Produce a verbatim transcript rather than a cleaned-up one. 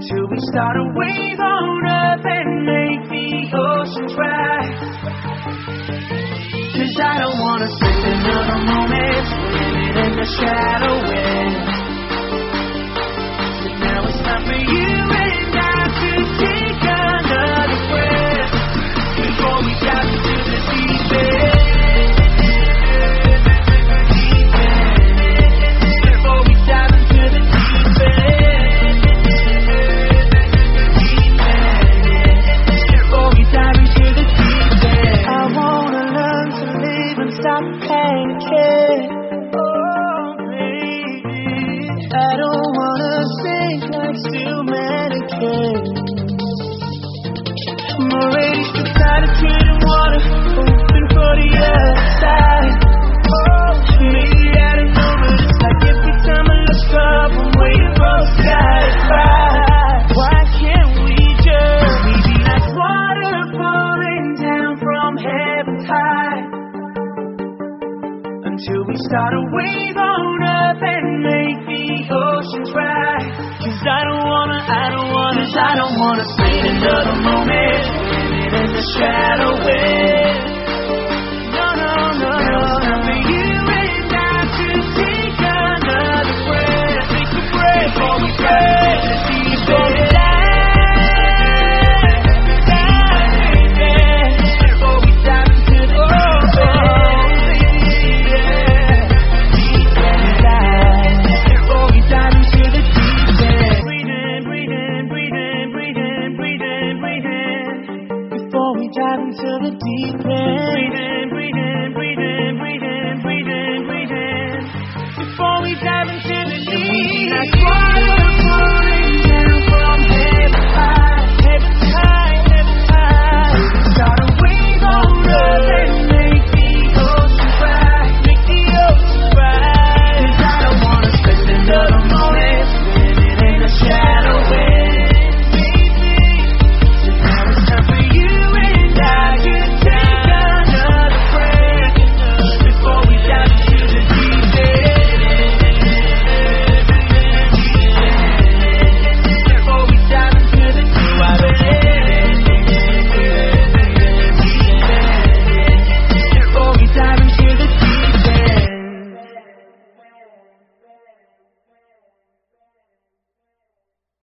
until we start a wave on earth and make the ocean dry. Cause I don't wanna spend another moment living in the shadow wind. So now it's time for you and I to take another breath before we dive into the deep end. Stop panicking, oh baby. I don't wanna sink like steel mannequins. I'm already stuck out of treating water, hoping for the other side. Oh, maybe I don't know, but it's like every time I look up, I'm waiting for the sky to cry. Why can't we just we be like water falling down from heaven high? Until we start a wave on earth and make the ocean dry. Cause I don't wanna, I don't wanna, I don't wanna spend another moment living in the shadow wind.